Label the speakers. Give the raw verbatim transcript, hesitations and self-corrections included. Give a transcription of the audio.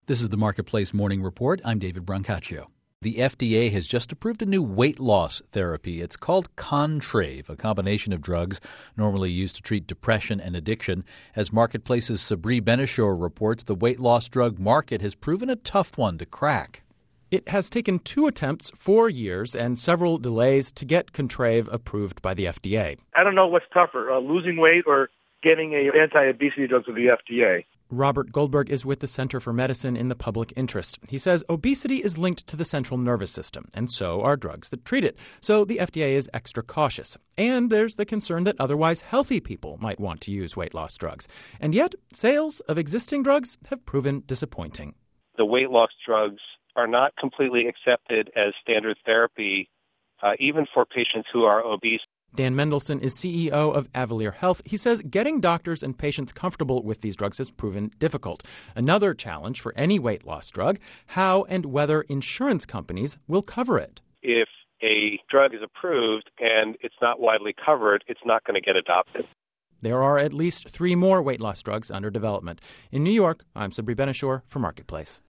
Speaker 1: This is the Marketplace Morning Report. I'm David Brancaccio. The F D A has just approved a new weight loss therapy. It's called Contrave, a combination of drugs normally used to treat depression and addiction. As Marketplace's Sabri Benishore reports, the weight loss drug market has proven a tough one to crack.
Speaker 2: It has taken two attempts, four years, and several delays to get Contrave approved by the F D A.
Speaker 3: I don't know what's tougher, uh, losing weight or getting an anti-obesity drug through the F D A.
Speaker 2: Robert Goldberg is with the Center for Medicine in the Public Interest. He says obesity is linked to the central nervous system, and so are drugs that treat it. So the F D A is extra cautious. And there's the concern that otherwise healthy people might want to use weight loss drugs. And yet, sales of existing drugs have proven disappointing.
Speaker 4: The weight loss drugs are not completely accepted as standard therapy, uh, even for patients who are obese.
Speaker 2: Dan Mendelsohn is C E O of Avalere Health. He says getting doctors and patients comfortable with these drugs has proven difficult. Another challenge for any weight loss drug, how and whether insurance companies will cover it.
Speaker 4: If a drug is approved and it's not widely covered, it's not going to get adopted.
Speaker 2: There are at least three more weight loss drugs under development. In New York, I'm Sabri Benishore for Marketplace.